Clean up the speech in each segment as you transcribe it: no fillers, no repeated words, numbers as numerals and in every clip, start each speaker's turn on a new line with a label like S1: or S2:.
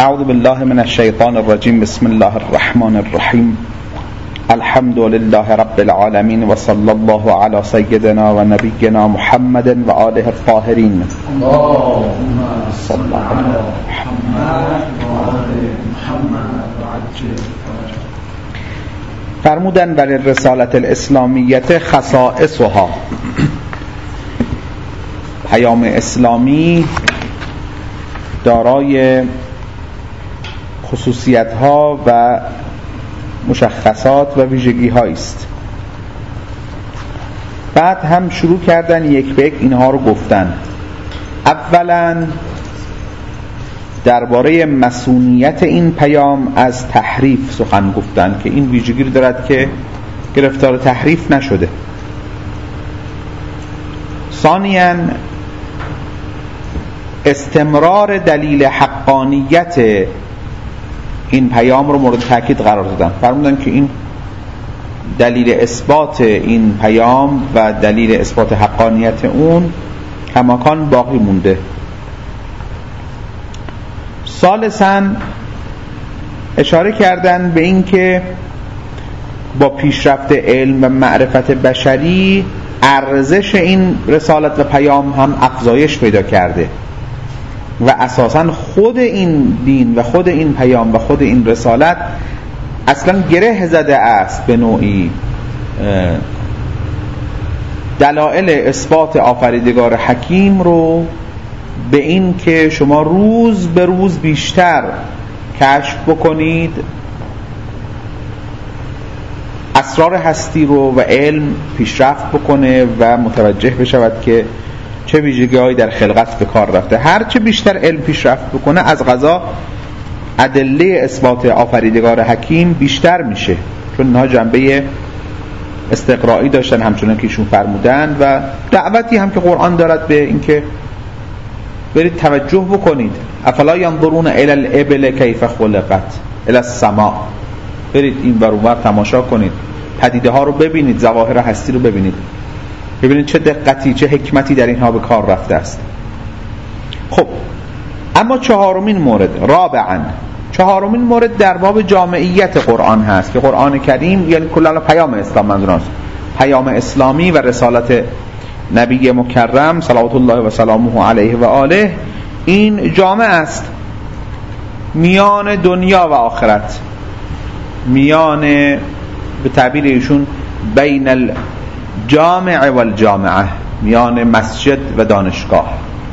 S1: اعوذ بالله من الشیطان الرجیم. بسم الله الرحمن الرحیم. الحمد لله رب العالمین و صلی الله علی سیدنا و نبینا محمد و آله الطاهرین.
S2: اللهم صل علی محمد و آل محمد و عجل فرجهم.
S1: فرمودن بر رسالت الاسلامیت خصائصها. پیام اسلامی دارای خصوصیت ها و مشخصات و ویژگی هایی است. بعد هم شروع کردن یک به یک اینها رو گفتن. اولا درباره مسئولیت این پیام از تحریف سخن گفتن که این ویژگی رو دارد که گرفتار تحریف نشده. ثانیاً استمرار دلیل حقانیت این پیام رو مورد تاکید قرار دادن. فرمودن که این دلیل اثبات این پیام و دلیل اثبات حقانیت اون کماکان باقی مونده. ثالثاً اشاره کردن به این که با پیشرفت علم و معرفت بشری ارزش این رسالت و پیام هم افزایش پیدا کرده و اساساً خود این دین و خود این پیام و خود این رسالت اصلاً گره زده است به نوعی دلایل اثبات آفریدگار حکیم رو به این که شما روز به روز بیشتر کشف بکنید اسرار هستی رو و علم پیشرفت بکنه و متوجه بشود که چه ویژگی‌هایی در خلقت به کار رفته. هر چه بیشتر علم پیشرفت بکنه از قضا ادله اثبات آفریدگار حکیم بیشتر میشه، چون اینها جنبه استقرایی داشتن همچنان که ایشون فرمودن و دعوتی هم که قرآن دارد به اینکه برید توجه بکنید. افلا ینظرون الی الابل کیف خلقت الی السماء، برید این ور اون ور تماشا کنید، پدیده ها رو ببینید، ظواهر هستی رو ببینید چه دقتی چه حکمتی در اینها به کار رفته است. خب اما چهارمین مورد در باب جامعیت قرآن هست که قرآن کریم یعنی کلا پیام اسلام منظورست، پیام اسلامی و رسالت نبی مکرم صلوات الله و سلامه علیه و آله این جامع است میان دنیا و آخرت، میان به تعبیر ایشون بین الجامع و الجامعه، میان مسجد و دانشگاه،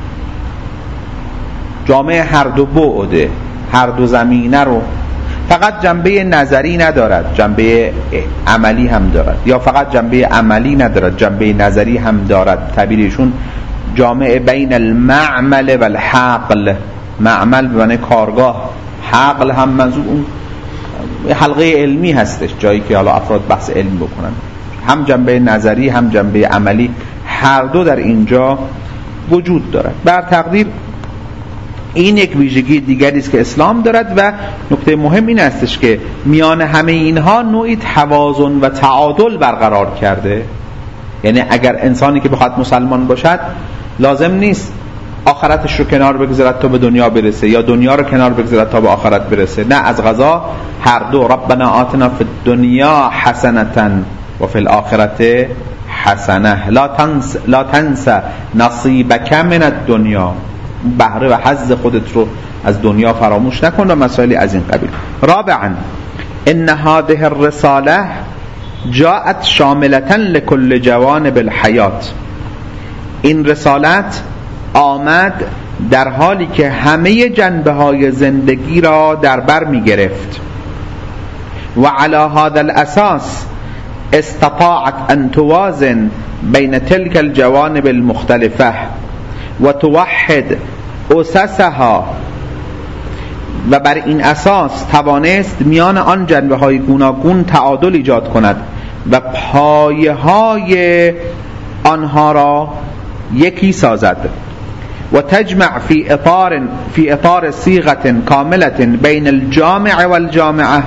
S1: جامع هر دو بعده، هر دو زمینه رو. فقط جنبه نظری ندارد، جنبه عملی هم دارد، یا فقط جنبه عملی ندارد، جنبه نظری هم دارد. تعبیرشون جامع بین المعمل و الحقل، معمل به معنی کارگاه، حقل هم منظور اون حلقه علمی هستش، جایی که حالا افراد بحث علم بکنن. هم جنبه نظری هم جنبه عملی هر دو در اینجا وجود دارد. بر تقدیر این یک ویژگی دیگری است که اسلام دارد و نکته مهم این استش که میان همه اینها نوعی توازن و تعادل برقرار کرده. یعنی اگر انسانی که بخواد مسلمان باشد لازم نیست آخرتش رو کنار بگذارد تا به دنیا برسه یا دنیا رو کنار بگذارد تا به آخرت برسه. نه، از قضا هر دو. ربنا آتنا فی الدنیا حسنة و فی الاخرة حسنه لا تنس نصیبک من الدنیا، بهره و حظ خودت رو از دنیا فراموش نکن و مسائلی از این قبیل. رابعا ان هذه الرساله جاءت شاملة لكل جوانب الحیات، این رسالت آمد در حالی که همه جنبه های زندگی را در بر می گرفت و علی هذا الاساس استطاعت ان توازن بین تلك الجوانب المختلفه و توحد اسسها، و بر این اساس توانست میان آن جنبه های گوناگون تعادل ایجاد کند و پایه های آنها را یکی سازد و تجمع فی اطار صیغه کامله بین الجامع والجامعه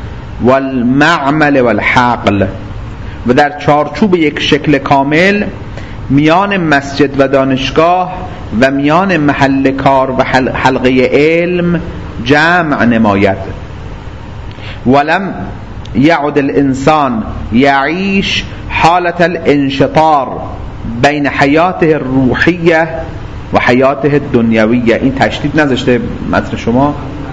S1: والمعمل والحقل، و در چارچوب یک شکل کامل میان مسجد و دانشگاه و میان محل کار و حلقه علم جمع نماید. ولم یعد الانسان یعیش حالت الانشطار بین حیاته الروحیه و حیاته الدنیویه. این تشدید نذاشته متن شما؟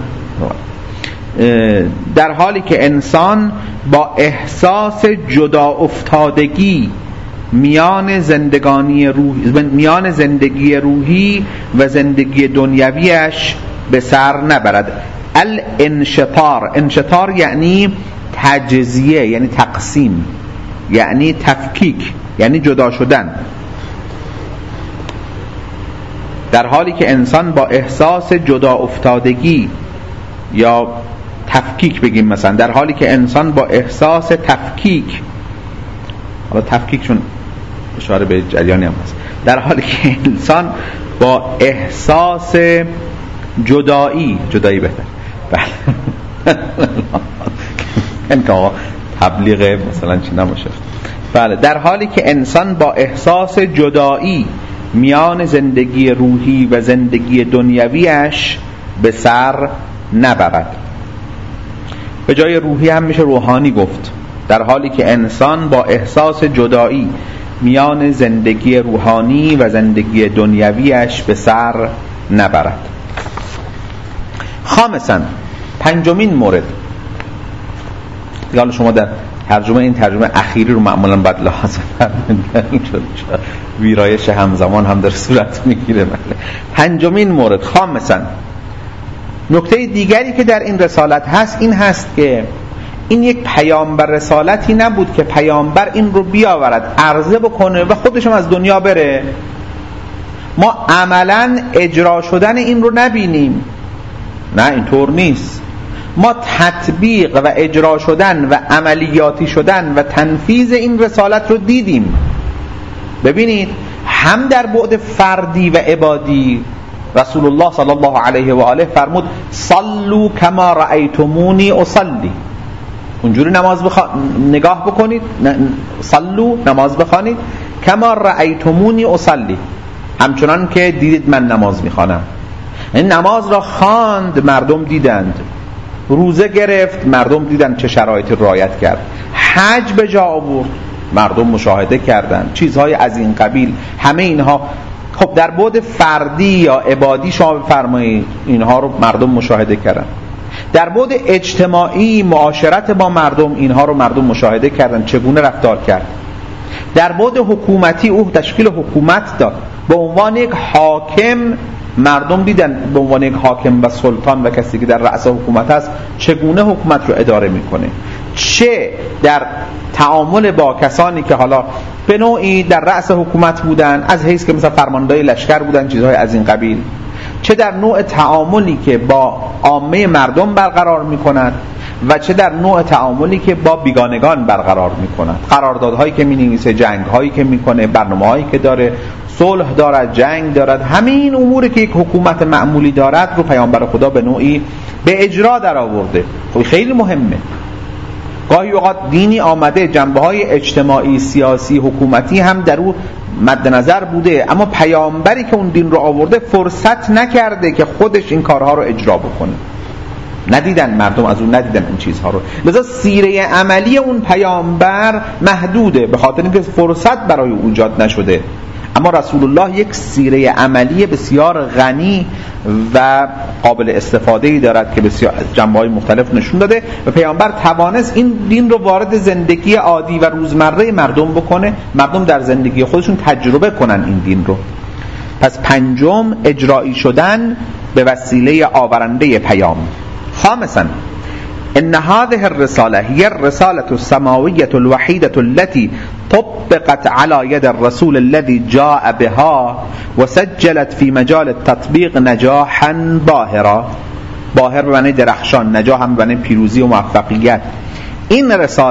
S1: در حالی که انسان با احساس جدا افتادگی میان زندگی روحی و زندگی دنیویش به سر نبرد. انشطار یعنی تجزیه، یعنی تقسیم، یعنی تفکیک، یعنی جدا شدن. در حالی که انسان با احساس جدا افتادگی یا تفکیک بگیم مثلا، در حالی که انسان با احساس تفکیک، حالا تفکیک چون اشاره به جریانی هم هست، در حالی که انسان با احساس جدایی بهتر، این که تبلیغ مثلا چی نباشه. بله، در حالی که انسان با احساس جدایی میان زندگی روحی و زندگی دنیویش به سر نبرد. به جای روحی هم میشه روحانی گفت. در حالی که انسان با احساس جدایی میان زندگی روحانی و زندگی دنیویش به سر نبرد. خامساً، پنجمین مورد، حالا شما در ترجمه این ترجمه اخیری رو معمولاً باید لحاظ فرمایید، ویرایش همزمان هم در صورت میگیره. پنجمین مورد، خامساً، نکته دیگری که در این رسالت هست این هست که این یک پیامبر رسالتی نبود که پیامبر این رو بیاورد عرضه بکنه و خودشم از دنیا بره. ما عملاً اجرا شدن این رو نبینیم، نه اینطور نیست. ما تطبیق و اجرا شدن و عملیاتی شدن و تنفیذ این رسالت رو دیدیم. ببینید، هم در بعد فردی و عبادی رسول الله صلی الله علیه و آله فرمود صلوا کما رأیتمونی اصلی. اونجوری نماز نگاه بکنید، صلوا، نماز بخوانید، کما رأیتمونی اصلی، همچنان که دیدید من نماز میخوانم. این نماز را خواند، مردم دیدند. روزه گرفت، مردم دیدند چه شرایطی رعایت کرد. حج به جا آورد، مردم مشاهده کردند. چیزهای از این قبیل، همه اینها خب در بعد فردی یا عبادی شما بفرمایید اینها رو مردم مشاهده کردن. در بعد اجتماعی، معاشرت با مردم، اینها رو مردم مشاهده کردن چگونه رفتار کرد. در بعد حکومتی، او تشکیل حکومت داد، به عنوان یک حاکم مردم دیدن، به عنوان یک حاکم و سلطان و کسی که در رأس حکومت است چگونه حکومت رو اداره میکنه. چه در تعامل با کسانی که حالا به نوعی در رأس حکومت بودن، از حیث که مثلا فرماندهای لشکر بودن، چیزهای از این قبیل، چه در نوع تعاملی که با عامه مردم برقرار میکنند و چه در نوع تعاملی که با بیگانگان برقرار میکنند. قراردادهایی که مینویسه، جنگهایی که میکنه، برنامه‌هایی که داره، صلح دارد، جنگ دارد، همین اموری که یک حکومت معمولی دارد رو پیامبر خدا به نوعی به اجرا در آورده. خب خیلی مهمه. گاهی اوقات دینی آمده، جنبه‌های اجتماعی، سیاسی، حکومتی هم در او مد نظر بوده، اما پیامبری که اون دین رو آورده فرصت نکرده که خودش این کارها رو اجرا بکنه. ندیدن مردم از اون، ندیدن این چیزها رو. لذا سیره عملی اون پیامبر محدوده، به خاطر اینکه فرصت برای او ایجاد نشده. اما رسول الله یک سیره عملی بسیار غنی و قابل استفاده‌ای دارد که بسیار جنبه‌های مختلف نشون داده و پیامبر توانست این دین رو وارد زندگی عادی و روزمره مردم بکنه، مردم در زندگی خودشون تجربه کنن این دین رو. پس پنجم، اجرایی شدن به وسیله آورنده پیام. خامساً، ان هذه الرساله هي الرساله السماويه الوحيده التي طبقت على يد الرسول الذي جاء بها وسجلت في مجال التطبيق نجاحا باهرا. باهر به معنی درخشان، نجاح هم به معنی پیروزی و موفقیت. این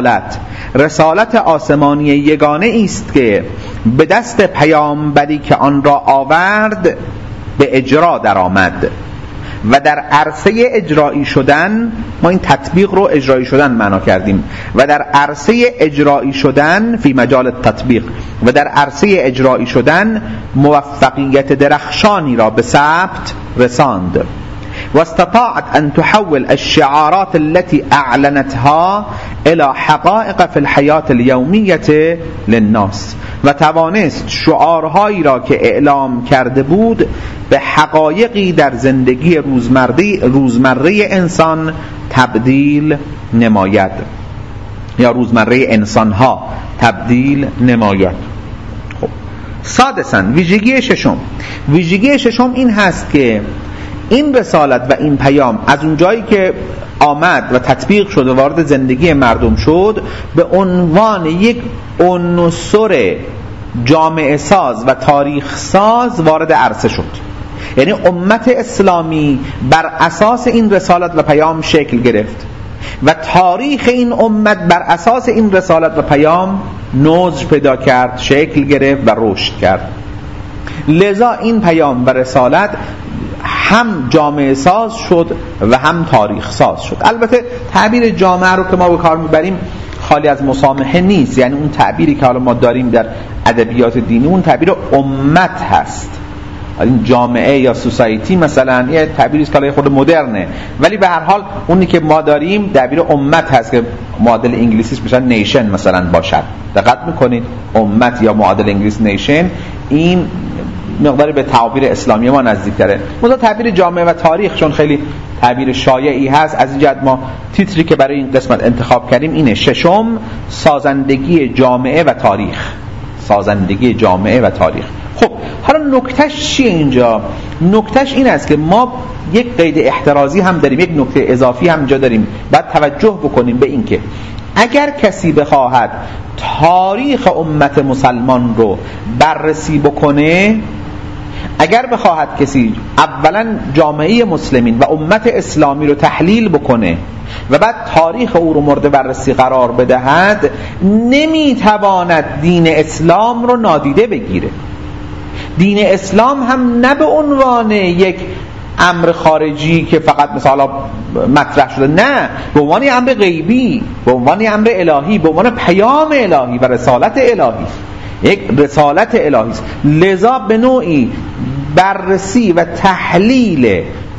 S1: رسالت آسمانی یگانه است که به دست پیامبری که آن را آورد به اجرا درآمد و در عرصه اجرایی شدن، ما این تطبیق رو اجرایی شدن معنا کردیم، و در عرصه اجرایی شدن فی مجال التطبیق، و در عرصه اجرایی شدن موفقیت درخشانی را به ثبت رساند واستطاعت أن تحول الشعارات التي أعلنتها إلى حقائق في الحياة اليومية للناس، و توانست شعارهایی را که اعلام کرده بود به حقایقی در زندگی روزمره انسان تبدیل نماید، یا روزمره انسانها تبدیل نماید. خب. سادساً ویژگی ششم این هست که این رسالت و این پیام از اون جایی که آمد و تطبیق شد و وارد زندگی مردم شد، به عنوان یک عنصر جامعه ساز و تاریخ ساز وارد عرصه شد. یعنی امت اسلامی بر اساس این رسالت و پیام شکل گرفت و تاریخ این امت بر اساس این رسالت و پیام نضج پیدا کرد، شکل گرفت و رشد کرد. لذا این پیام و رسالت هم جامعه ساز شد و هم تاریخ ساز شد. البته تعبیر جامعه رو که ما به کار میبریم خالی از مسامحه نیست، یعنی اون تعبیری که حالا ما داریم در ادبیات دینی اون تعبیر امت هست. این جامعه یا سوسایتی مثلا یه تعبیری است که خود مدرنه، ولی به هر حال اونی که ما داریم تعبیر امت هست که معادل انگلیسیش میشه نیشن مثلا باشد. دقت میکنید امت یا معادل انگلیسی نیشن این مقداری به تعبیر اسلامی ما نزدیک‌تره. مثلا تعبیر جامعه و تاریخ چون خیلی تعبیر شایعی هست، از این جهت ما تیتری که برای این قسمت انتخاب کردیم اینه: ششم، سازندگی جامعه و تاریخ. سازندگی جامعه و تاریخ. خب حالا نکتهش چیه اینجا؟ نکتهش این است که ما یک قید احترازی هم داریم، یک نکته اضافی هم اینجا داریم. باید توجه بکنیم به این که اگر کسی بخواهد تاریخ امت مسلمان رو بررسی بکنه، اگر بخواهد کسی اولا جامعه مسلمین و امت اسلامی رو تحلیل بکنه و بعد تاریخ او رو مورد بررسی قرار بدهد، نمیتواند دین اسلام رو نادیده بگیره. دین اسلام هم نه به عنوان یک امر خارجی که فقط مثلا مطرح شده، نه، به عنوان امر غیبی، به عنوان امر الهی، به عنوان پیام الهی و رسالت الهی، یک رسالت الهی است. لذا به نوعی بررسی و تحلیل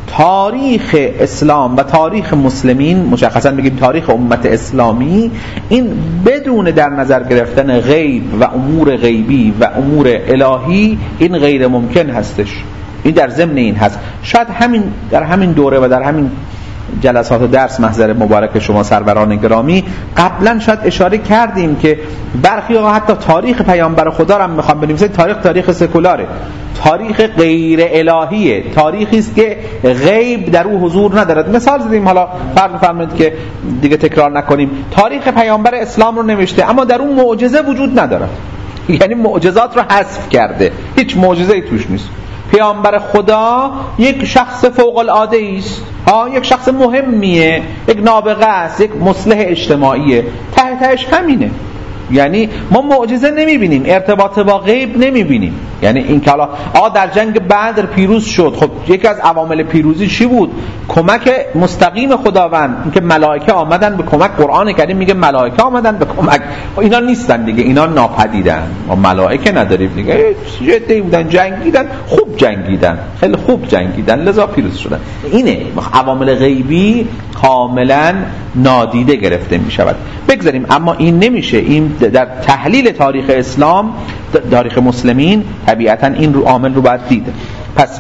S1: تاریخ اسلام و تاریخ مسلمین، مشخصا بگیم تاریخ امت اسلامی، این بدون در نظر گرفتن غیب و امور غیبی و امور الهی این غیر ممکن هستش. این در ضمن این هست. شاید در همین دوره و در همین جلسات درس محضر مبارک شما سروران گرامی قبلا شاید اشاره کردیم که برخی ها حتی تاریخ پیامبر خدا رو هم میخوام بنویسن تاریخ سکولاره، تاریخ غیر الهیه، تاریخی است که غیب در او حضور ندارد. مثال زدیم، حالا فرض فرمایید که دیگه تکرار نکنیم، تاریخ پیامبر اسلام رو نوشته اما در اون معجزه وجود ندارد، یعنی معجزات رو حذف کرده، هیچ معجزه‌ای توش نیست. پیامبر خدا یک شخص فوق العاده است، یک شخص مهمیه، یک نابغه است، یک مصلح اجتماعیه، تهش همینه. یعنی ما معجزه نمیبینیم، ارتباط با غیب نمیبینیم. یعنی این که حالا در جنگ بدر پیروز شد، خب یکی از عوامل پیروزی چی بود؟ کمک مستقیم خداوند، اینکه ملائکه آمدن به کمک. قرآن کریم میگه ملائکه آمدن به کمک. اینا نیستن دیگه، اینا ناپدیدن، ما ملائکه نداریم دیگه. جدی بودن، جنگیدن، خوب جنگیدن، خیلی خوب جنگیدن، لذا پیروز شدن. اینه عوامل غیبی کاملا نادیده گرفته میشود. بگذاریم، اما این نمیشه. این در تحلیل تاریخ اسلام، تاریخ مسلمین، طبیعتا این رو عامل رو باید دید. پس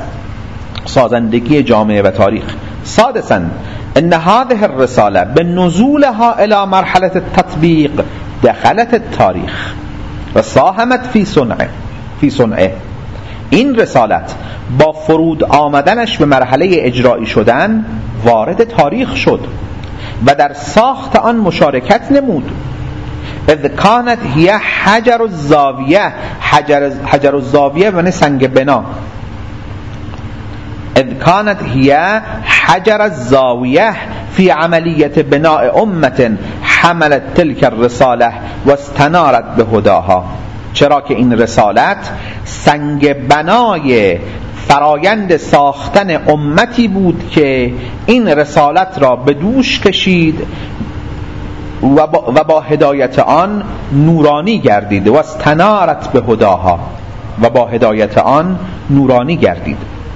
S1: سازندگی جامعه و تاریخ. سادسا ان هذه الرساله بنزولها الى مرحله التطبيق دخلت التاريخ و ساهمت فی صنعه. این رسالت با فرود آمدنش به مرحله اجرایی شدن وارد تاریخ شد و در ساخت آن مشارکت نمود. اذ کانت هی حجر الزاویه، حجر الزاویه یعنی سنگ بنا. اذ کانت هی حجر الزاویه فی عملیت بناء امت حملت تلك الرساله و استنارت به هداها. چرا که این رسالت سنگ بنای فرایند ساختن امتی بود که این رسالت را به دوش کشید و با هدایت آن نورانی گردید. و استنارت به هداها، و با هدایت آن نورانی گردید.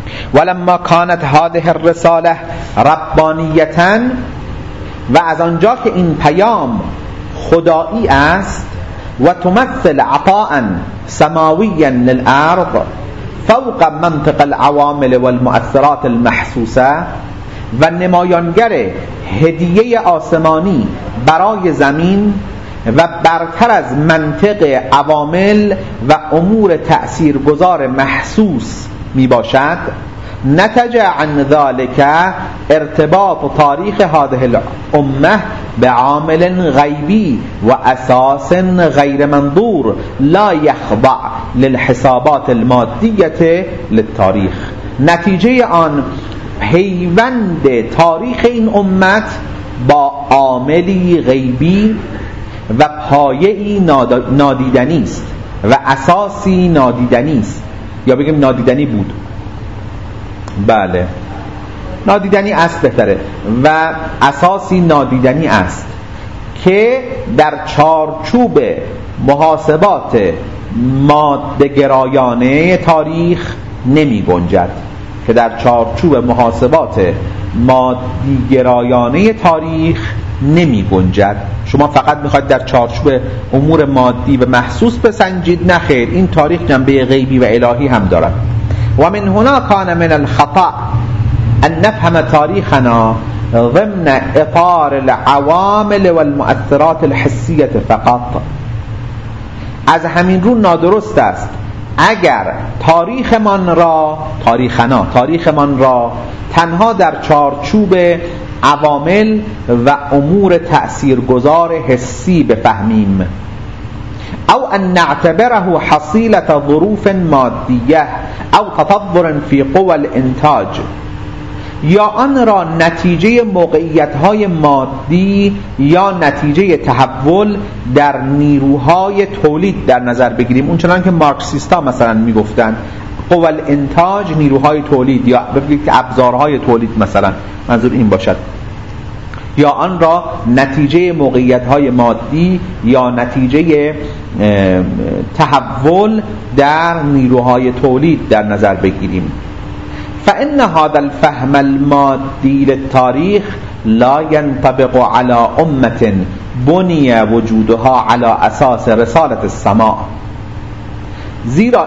S1: ولما كانت هذه الرساله ربانیتا، و از آنجا که این پیام خدایی است، و تمثل عطاء سماویا للارض فوق منطق العوامل والمؤثرات المحسوسه، و نمایانگر هدیه آسمانی برای زمین و برتر از منطق عوامل و امور تأثیرگذار محسوس می باشد، نتج عن ذلك ارتباط تاریخ هذه الامه بعامل غیبی و اساس غیر منظور لا يخضع للحسابات المادیه للتاریخ. نتیجه آن پیوند تاریخ این امت با عاملی غیبی و پایه‌ای نادیدنی است و اساسی نادیدنی است، یا بگیم نادیدنی بود، بله نادیدنی است بهتره، و اساسی نادیدنی است که در چارچوب محاسبات ماده‌گرایانه تاریخ نمی گنجد، که در چارچوب محاسبات مادی‌گرایانه تاریخ نمی گنجد. شما فقط میخواید در چارچوب امور مادی و محسوس بسنجید، نخیر، این تاریخ جنبه غیبی و الهی هم دارد. و من هنا کان من الخطأ ان نفهم تاریخنا ضمن اطار العوامل والمؤثرات الحسیه فقط. از همین رو نادرست است اگر تاریخمان را تنها در چارچوب عوامل و امور تأثیرگذار حسی بفهمیم، او ان نعتبره حصیلة ظروف مادیه او تطور فی قوى الانتاج، یا آن را نتیجه موقعیت‌های مادی یا نتیجه تحول در نیروهای تولید در نظر بگیریم، اون چنان که مارکسیستا مثلا میگفتن قوى الانتاج، نیروهای تولید، یا بگید که ابزارهای تولید مثلا، منظور این باشد، یا آن را نتیجه موقعیت‌های مادی یا نتیجه تحول در نیروهای تولید در نظر بگیریم. فإن هذا الفهم المادي للتاريخ لا ينطبق على أمة بني وجودها على أساس رسالة السماء. زیرا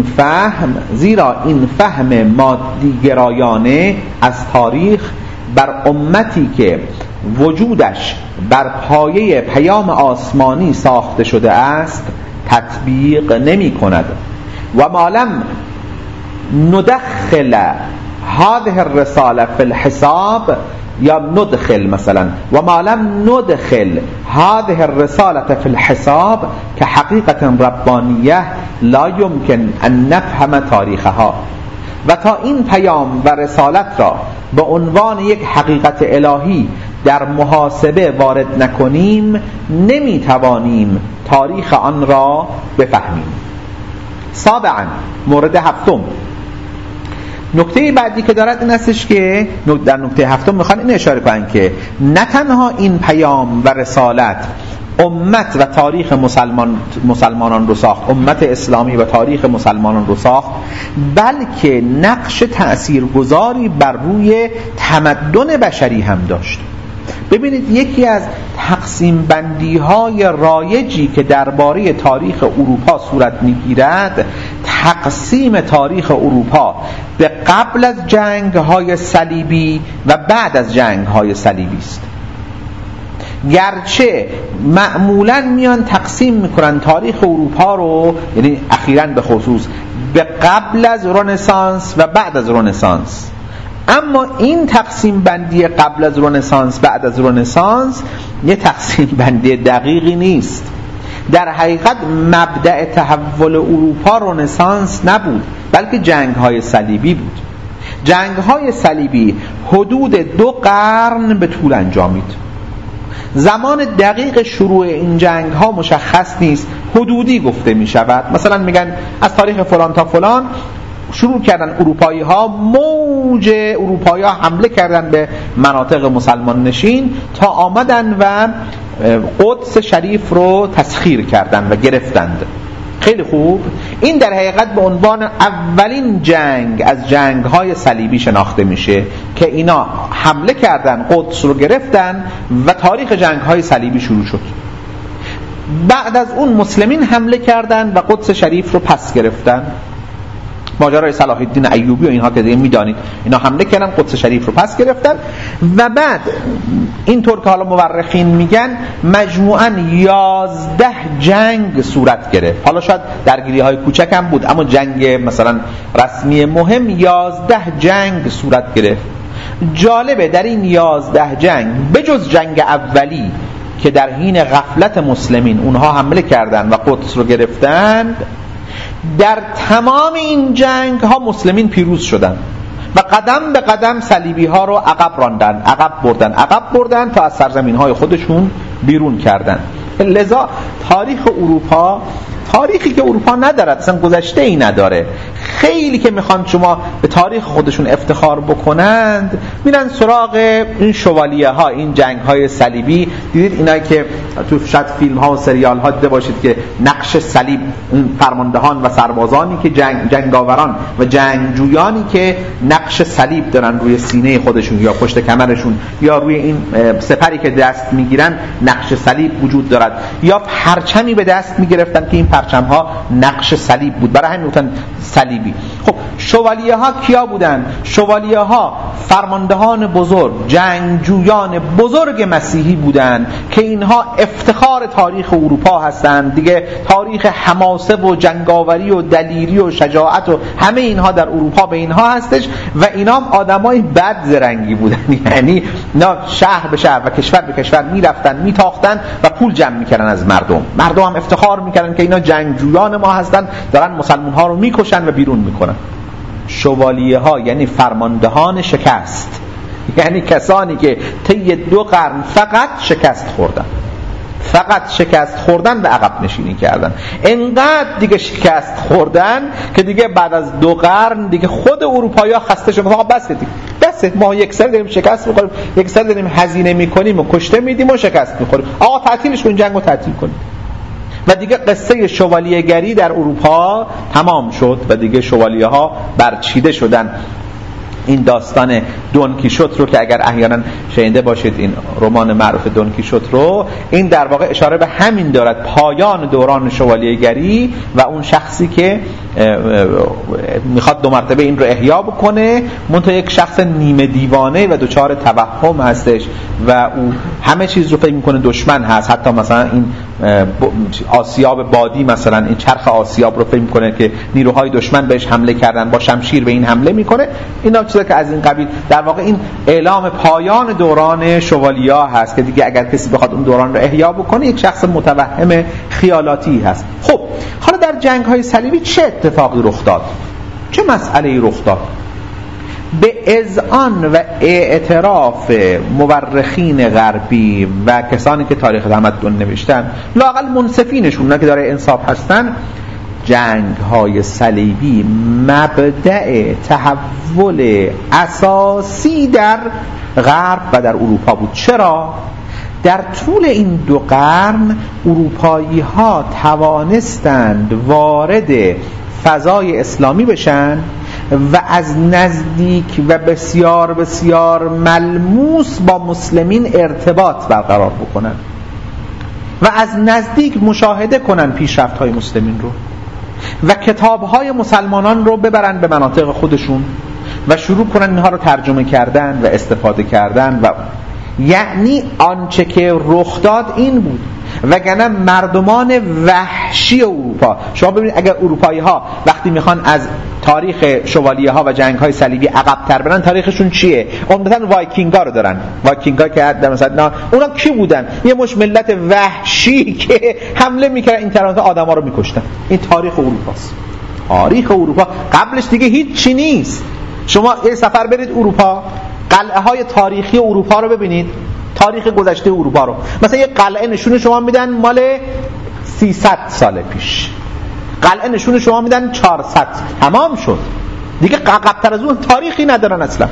S1: این فهم مادی گرایانه از تاریخ بر امتی که وجودش بر پایه پیام آسمانی ساخته شده است تطبیق نمی کند. و ما لم ندخل هذه الرسالة في الحساب، یا ندخل مثلا، و ما لم ندخل هذه الرسالة في الحساب كحقيقة ربانية لا يمكن أن نفهم تاریخها. و تا این پیام و رسالت را به عنوان یک حقیقت الهی در محاسبه وارد نکنیم نمیتوانیم تاریخ آن را بفهمیم. سابعا، مورد هفتم، نکته بعدی که دارد این استش که در نکته هفتم میخوان این اشاره کنن که نه تنها این پیام و رسالت امت و تاریخ مسلمانان رو ساخت، امت اسلامی و تاریخ مسلمانان رو ساخت، بلکه نقش تأثیرگذاری بر روی تمدن بشری هم داشت. ببینید یکی از تقسیم بندی های رایجی که درباره تاریخ اروپا صورت میگیرد تقسیم تاریخ اروپا به قبل از جنگ های صلیبی و بعد از جنگ های صلیبی است. گرچه معمولاً میان تقسیم میکنن تاریخ اروپا رو، یعنی اخیراً به خصوص، به قبل از رنسانس و بعد از رنسانس، اما این تقسیم بندی قبل از رنسانس بعد از رنسانس یه تقسیم بندی دقیقی نیست. در حقیقت مبدأ تحول اروپا رنسانس نبود، بلکه جنگ های صلیبی بود. جنگ های صلیبی حدود 2 قرن به طول انجامید. زمان دقیق شروع این جنگ ها مشخص نیست، حدودی گفته می شود. مثلا میگن از تاریخ فلان تا فلان شروع کردن اروپایی ها، موج اروپایی ها حمله کردن به مناطق مسلمان نشین تا آمدن و قدس شریف رو تسخیر کردن و گرفتند. خیلی خوب، این در حقیقت به عنوان اولین جنگ از جنگ‌های صلیبی شناخته میشه که اینا حمله کردن، قدس رو گرفتن و تاریخ جنگ‌های صلیبی شروع شد. بعد از اون مسلمین حمله کردن و قدس شریف رو پس گرفتن. ماجرای صلاح الدین ایوبی و اینها که دیگه میدانید، اینا حمله کردن، قدس شریف رو پس گرفتن و بعد اینطور که حالا مورخین میگن مجموعاً 11 جنگ صورت گرفت. حالا شاید درگیری‌های کوچک هم بود، اما جنگ مثلا رسمی مهم 11 جنگ صورت گرفت. جالبه در این 11 جنگ بجز جنگ اولی که در حین غفلت مسلمین اونها حمله کردن و قدس رو گرفتند، در تمام این جنگ ها مسلمین پیروز شدند و قدم به قدم صلیبی ها رو عقب بردن تا از سرزمین های خودشون بیرون کردن. لذا تاریخ اروپا تاریخی که اروپا ندارد، اصلا گذشته ای نداره. خیلی که میخوان شما به تاریخ خودشون افتخار بکنند میرن سراغ این شوالیه ها، این جنگ های صلیبی. دیدید اینایی که تو شاید فیلم ها و سریال ها دیده باشید که نقش صلیب، اون فرماندهان و سربازانی که جنگاوران و جنگجویانی که نقش صلیب دارن روی سینه خودشون یا پشت کمرشون یا روی این سپری که دست میگیرن نقش صلیب وجود دارد، یا پرچمی به دست میگرفتن که این پرچم ها نقش صلیب بود، برای همین گفتن صلیبی. خب شوالیه ها کیا بودن؟ شوالیه ها فرماندهان بزرگ، جنگجویان بزرگ مسیحی بودن که اینها افتخار تاریخ اروپا هستند دیگه. تاریخ حماسه و جنگاوری و دلیری و شجاعت و همه اینها در اروپا به اینها هستش و اینا هم آدمای بد زرنگی بودن، یعنی اینا شهر به شهر و کشور به کشور میرفتن، میتاختن و پول جمع میکردن از مردم هم افتخار میکردن که اینا جنگجویان ما هستن، دارن مسلمان ها رو میکشن و بیرون میکنن. شوالیه ها یعنی فرماندهان شکست، یعنی کسانی که طی 2 قرن فقط شکست خوردن و عقب نشینی کردن. انقدر دیگه شکست خوردن که دیگه بعد از 2 قرن دیگه خود اروپایی‌ها خسته شدن. آقا بس ما یک سر داریم شکست می‌خوریم، یک سر داریم هزینه می‌کنیم و کشته میدیم و شکست می‌خوریم، آقا تعطیلش کن، جنگو تعطیل کنیم. و دیگه قصه شوالیه‌گری در اروپا تمام شد و دیگه شوالیه‌ها برچیده شدن. این داستان دون کیشوت رو که اگر احیانا شنیده باشید، این رمان معروف دون کیشوت رو، این در واقع اشاره به همین دارد، پایان دوران شوالیه‌گری و اون شخصی که میخواد 2 مرتبه این رو احیا بکنه، منتها یک شخص نیمه دیوانه و دچار توهم هستش و او همه چیز رو فکر میکنه دشمن هست. حتی مثلا این آسیاب بادی، مثلا این چرخ آسیاب رو فکر میکنه که نیروهای دشمن بهش حمله کردن، با شمشیر به این حمله میکنه. اینا چیزا که از این قبیل. در واقع این اعلام پایان دوران شوالیه‌ها هست که دیگه اگر کسی بخواد اون دوران رو احیا بکنه یک شخص متوهم خیالاتی هست. خب حالا در جنگ‌های صلیبی چه اتفاقی رخ داد؟ چه مسئله‌ای رخ داد؟ به اذعان و اعتراف مورخین غربی و کسانی که تاریخ تمدن نوشتن، لااقل منصفینشون که داره انصاف هستن، جنگ‌های صلیبی مبدأ تحول اساسی در غرب و در اروپا بود. چرا؟ در طول این 2 قرن اروپایی‌ها توانستند وارد فضای اسلامی بشن و از نزدیک و بسیار بسیار ملموس با مسلمین ارتباط برقرار بکنن و از نزدیک مشاهده کنن پیشرفت‌های مسلمین رو و کتاب‌های مسلمانان رو ببرن به مناطق خودشون و شروع کنن اینها رو ترجمه کردن و استفاده کردن. و یعنی آنچه که رخ داد این بود، وگرنه مردمان وحشی اروپا، شما ببینید اگر اروپایی ها وقتی میخوان از تاریخ شوالیه ها و جنگ های صلیبی عقب تر برن، تاریخشون چیه؟ عمدتاً وایکینگا رو دارن. وایکینگا که مثلا اونا کی بودن؟ یه مش ملت وحشی که حمله میکردن، این طرف آدما رو میکشتن. این تاریخ اروپاست. تاریخ اروپا قبلش دیگه هیچ چی نیست. شما یه سفر برید اروپا، قلعه های تاریخی اروپا رو ببینید، تاریخ گذشته اروپا رو. مثلا یه قلعه نشون شما میدن مال 300 سال پیش، قلعه نشون شما میدن 400. تمام شد دیگه، عقب‌تر از اون تاریخی ندارن اصلا.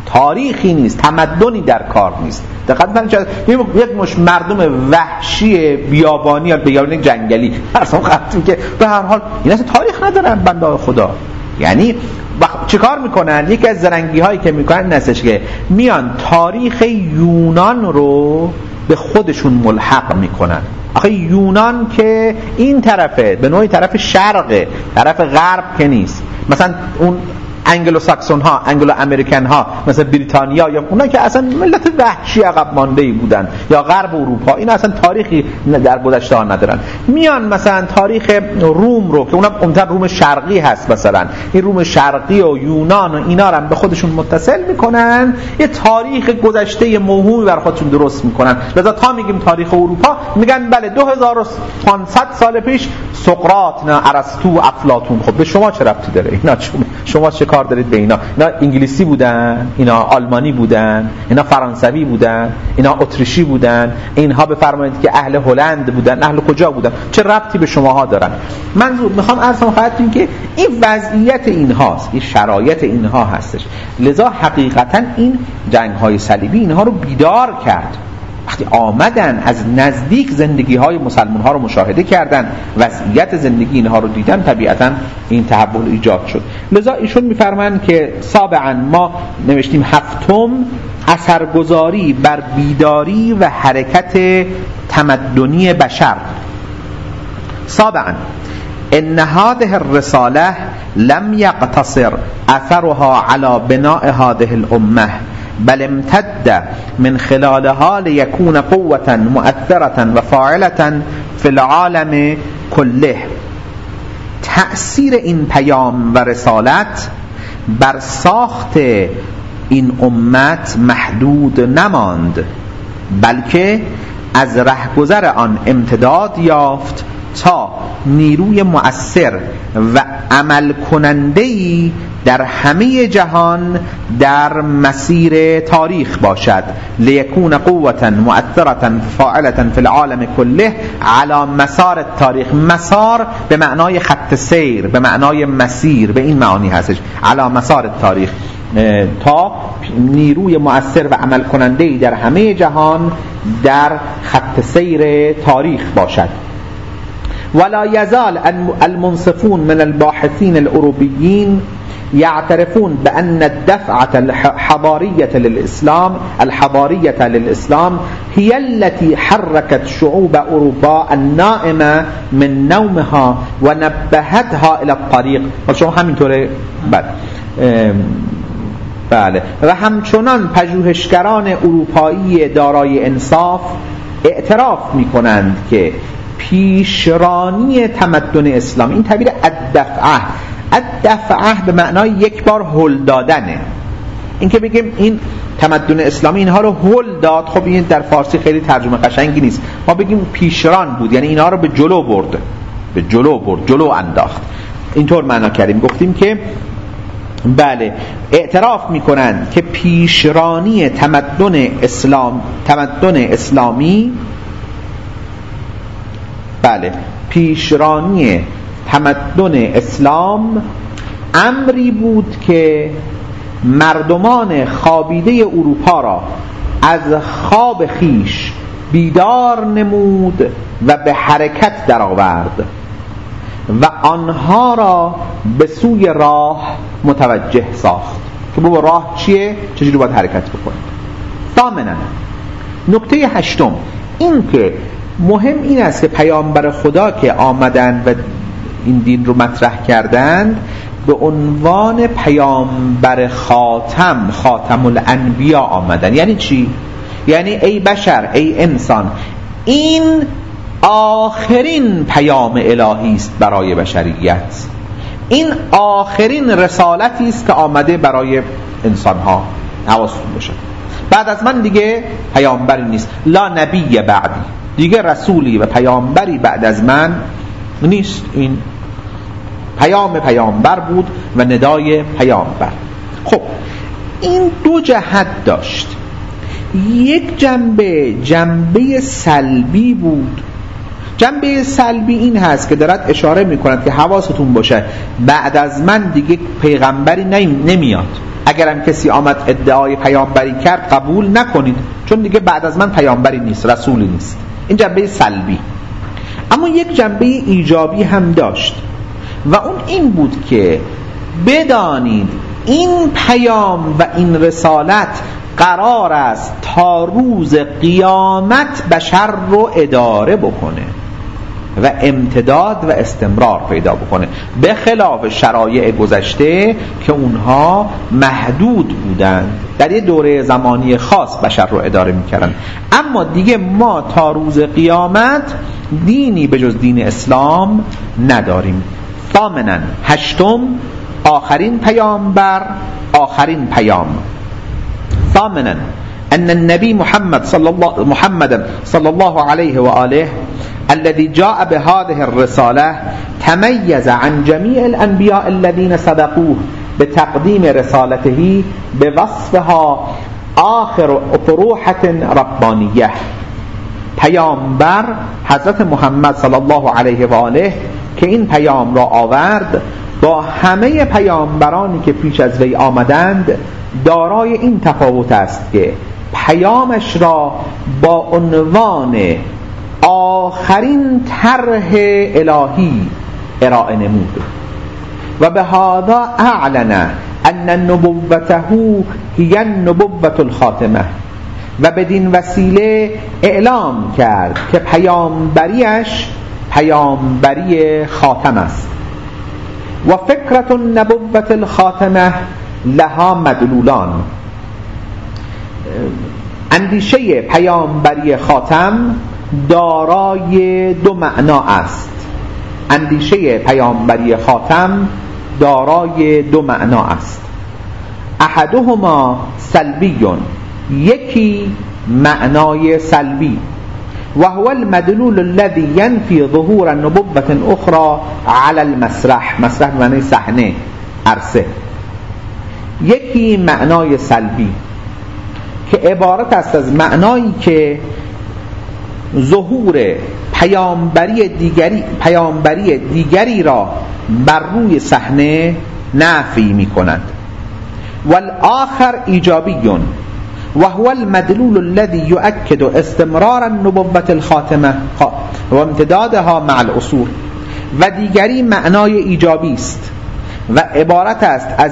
S1: تاریخی نیست، تمدنی در کار نیست. دقت کنید یک مش مردم وحشی بیابانی یا بیابانی جنگلی اصلا خاطر که به هر حال این اصلا تاریخ ندارن بنده خدا. یعنی چه کار میکنن؟ یکی از زرنگی هایی که میکنن این هستش که میان تاریخ یونان رو به خودشون ملحق میکنن. آخه یونان که این طرفه، به نوعی طرف شرقه، طرف غرب که نیست. مثلا اون انگلو ساکسون ها، انگلو امریکن ها، مثلا بریتانیا یا اونا که اصلا ملت وحشی عقب مانده‌ای بودن، یا غرب اروپا، این اصلا تاریخی در گذشته ها ندارن. میان مثلا تاریخ روم رو که اونم عمدتاً روم شرقی هست، مثلا این روم شرقی و یونان و اینا رو هم به خودشون متصل میکنن، یه تاریخ گذشته موهومی بر خودشون درست میکنن. لذا تا میگیم تاریخ اروپا میگن بله 2500 سال پیش سقراط، نه ارسطو، افلاطون. خب به شما چه ربطی داره اینا؟ شما چه کار دارید به اینا؟ اینا انگلیسی بودن، اینا آلمانی بودن، اینا فرانسوی بودن، اینا اتریشی بودن، اینها بفرمایید که اهل هلند بودن، اهل کجا بودن؟ چه ربطی به شماها دارن؟ منظور میخوام عرض کنم خدمتتون که این وضعیت اینهاست، این شرایط اینها هستش. لذا حقیقتا این جنگ‌های صلیبی اینها رو بیدار کرد. وقتی آمدن از نزدیک زندگی های مسلمان ها رو مشاهده کردن، وضعیت زندگی اینها رو دیدن، طبیعتا این تحول ایجاد شد. لذا ایشون میفرمایند که سابعا ما نوشتیم هفتم، اثرگذاری بر بیداری و حرکت تمدنی بشر. سابعا ان هذه الرساله لم يقتصر اثرها على بناء هذه الامه بل امتد من خلالها ليكون قوة مؤثرة وفاعلة في العالم كله. تأثیر این پیام و رسالت بر ساخت این امت محدود نماند، بلکه از رهگذر آن امتداد یافت تا نیروی مؤثر و عمل کننده‌ای در همه جهان در مسیر تاریخ باشد. لیکون قوة مؤثرة فاعلة فی العالم کله علی مسار التاریخ. مسار به معنای خط سیر، به معنای مسیر، به این معانی هستش. علی مسار التاریخ، تا نیروی مؤثر و عمل کننده‌ای در همه جهان در خط سیر تاریخ باشد. ولا يزال المنصفون من الباحثين الأوروبيين يعترفون بأن الدفعة الحضارية للإسلام هي التي حركت شعوب أوروبا النائمة من نومها ونبهتها إلى الطريق. شما همینطوره؟ بله. و همچنان پژوهشگران اروپایی دارای انصاف اعتراف می‌کنند که پیشرانی تمدن اسلامی، این تعبیر الدفعه به معنای یک بار هل دادنه. این که بگیم این تمدن اسلامی اینها رو هل داد، خب این در فارسی خیلی ترجمه قشنگی نیست. ما بگیم پیشران بود، یعنی اینها رو به جلو برد، جلو انداخت. اینطور معنا کردیم. گفتیم که بله، اعتراف میکنند که پیشرانی تمدن اسلامی بله، پیشرانی تمدن اسلام امری بود که مردمان خوابیده اروپا را از خواب خیش بیدار نمود و به حرکت درآورد و آنها را به سوی راه متوجه ساخت که بابا راه چیه؟ چجوری باید حرکت بکنید. ثامناً، نکته هشتم، این که مهم این است که پیامبر خدا که آمدن و این دین رو مطرح کردند به عنوان پیامبر خاتم الانبیا آمدن. یعنی چی؟ یعنی ای بشر، ای انسان، این آخرین پیام الهی است برای بشریت، این آخرین رسالتی است که آمده برای انسان ها. حواستون باشه بعد از من دیگه پیامبری نیست. لا نبی بعدی، دیگه رسولی و پیامبری بعد از من نیست. این پیامبر بود و ندای پیامبر. خب این دو جهت داشت. یک جنبه سلبی بود. جنبه سلبی این هست که دارد اشاره میکند که حواستون باشه بعد از من دیگه پیغمبری نمیاد. اگرم کسی آمد ادعای پیامبری کرد قبول نکنید، چون دیگه بعد از من پیامبری نیست، رسولی نیست. این جنبه سلبی. اما یک جنبه ایجابی هم داشت و اون این بود که بدانید این پیام و این رسالت قرار است تا روز قیامت بشر رو اداره بکنه و امتداد و استمرار پیدا بکنه، به خلاف شرایع گذشته که اونها محدود بودند، در یه دوره زمانی خاص بشر رو اداره میکردن. اما دیگه ما تا روز قیامت دینی به جز دین اسلام نداریم. ثامناً، هشتم، آخرین پیامبر، آخرین پیام. ثامناً أن النبي محمد صلى الله عليه وآله الذي جاء بهذه الرسالة تميز عن جميع الأنبياء الذين سبقوه بتقديم رسالته بوصفها آخر أطروحة ربانية. پیامبر حضرت محمد صلی الله علیه و آله که این پیام را آورد با همه پیامبرانی که پیش از وی آمدند دارای این تفاوت است که پیامش را با عنوان آخرین طرح الهی ارائه نمود و به هذا اعلن ان نبوته هی النبوة الخاتمه و بدین وسیله اعلام کرد که پیامبریش پیامبری خاتم است. و فکرة النبوة الخاتمه لها مدلولان. اندیشه پیامبری خاتم دارای دو معنا است. اندیشه پیامبری خاتم دارای دو معنا است. احدهما سلبیون، یکی معنای سلبی، و هو المدلول الذي ينفي ظهور نبوة اخرى على المسرح. مسرح معنی صحنه، عرصه. یکی معنای سلبی که عبارت است از معنایی که ظهور پیامبری دیگری را بر روی صحنه نفی می کند. والآخر ایجابیون و هو المدلول الذي يؤكد استمرار النبوة الخاتمه و امتدادها مع الاصول. و دیگری معنای ایجابی است و عبارت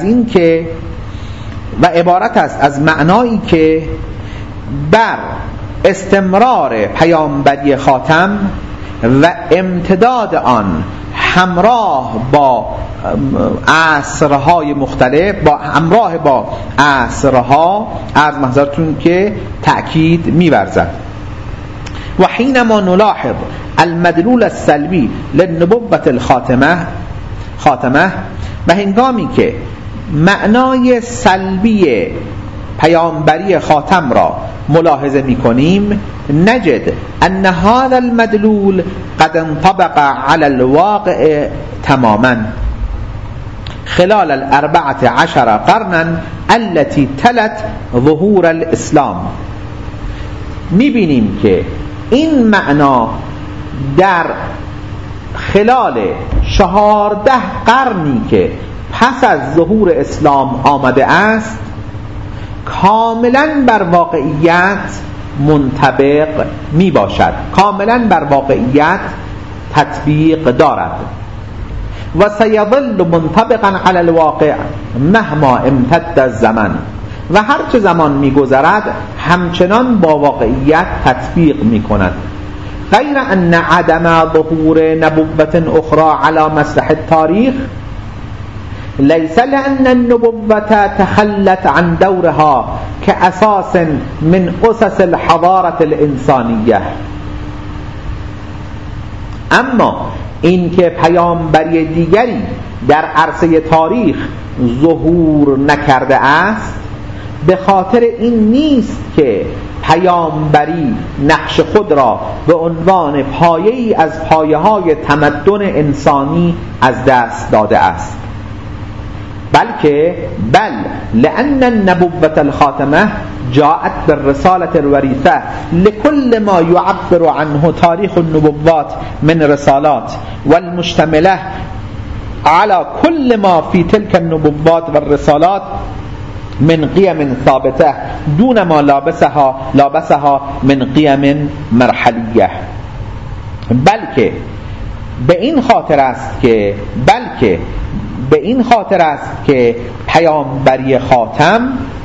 S1: است از معنایی که بر استمرار پیامبری خاتم و امتداد آن همراه با عصرهای مختلف، همراه با عصرها از محضرتون که تأکید می‌ورزد. و حینما نلاحظ المدلول السلبی للنبوة الخاتمه، و هنگامی که معنای سلبی پیامبری خاتم را ملاحظه می‌کنیم نجد ان هذا المدلول قد انطبق على الواقع تماما خلال 14 قرنا التي تلت ظهور الاسلام. می‌بینیم که این معنا در خلال 14 قرنی که پس از ظهور اسلام آمده است کاملا بر واقعیت منطبق می باشد، کاملا بر واقعیت تطبیق دارد. و سیظل منطبقا علی الواقع مهما امتد الزمن، و هر چه زمان می گذرد همچنان با واقعیت تطبیق می کند. غیر ان عدم ظهور نبوة اخرى على مسرح التاریخ ليس لأن النبوة تخلت عن دورها كأساس من أسس الحضارة الإنسانية. اما این که پیامبری دیگری در عرصه تاریخ ظهور نکرده است به خاطر این نیست که پیامبری نقش خود را به عنوان پایه‌ای از پایه‌های تمدن انسانی از دست داده است، بل لأن النبوة الخاتمة جاءت بالرسالة الوريثة لكل ما يعبر عنه تاريخ النبوات من رسالات والمشتملة على كل ما في تلك النبوات والرسالات من قیم ثابته دون ما لابسها من قیم مرحلیه، بلکه به این خاطر است که پیامبری خاتم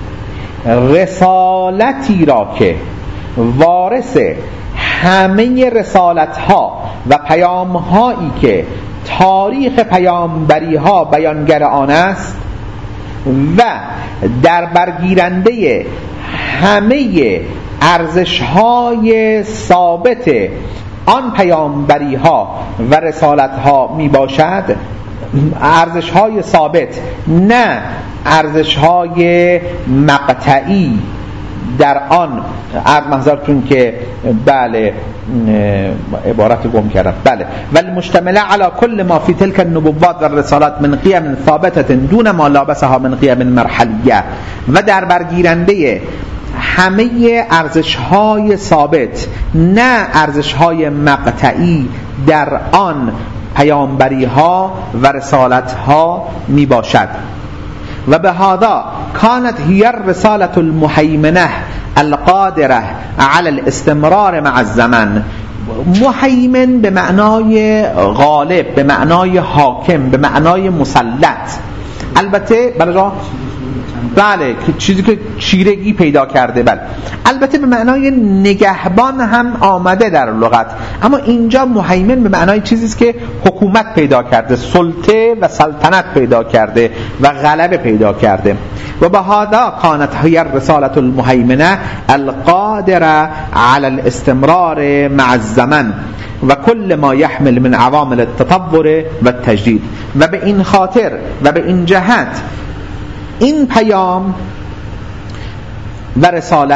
S1: رسالتی را که وارث همه رسالت ها و پیام هایی که تاریخ پیامبری ها بیانگر آن است و در برگیرنده همه ارزش های ثابت آن پیامبری ها و رسالت ها می باشد، ارزش های ثابت نه ارزش های مقطعی در آن منظورتون که بله عبارت گم کردم، بله ولی مشتمله علی کل ما فی تلک النبوات و رسالات من قیم ثابته دون ما لابسها من قیم مرحلیه، و در برگیرنده همه ارزش‌های ثابت نه ارزش‌های مقطعی در آن پیامبری‌ها و رسالت‌ها می باشد. و به هذا كانت هي الرسالة المهيمنة القادرة على الاستمرار مع الزمن. مهیمن به معنای غالب، به معنای حاکم، به معنای مسلط. البته بله چیزی که چیرگی پیدا کرده، بله البته به معنای نگهبان هم آمده در لغت، اما اینجا مهیمن به معنای چیزی است که حکومت پیدا کرده، سلطه و سلطنت پیدا کرده و غلبه پیدا کرده. و به هذا كانت هي الرسالة المهيمنة القادرة على الاستمرار مع الزمن و کل ما يحمل من عوامل التطور و التجدید. و به این خاطر و به این جهت این پیام و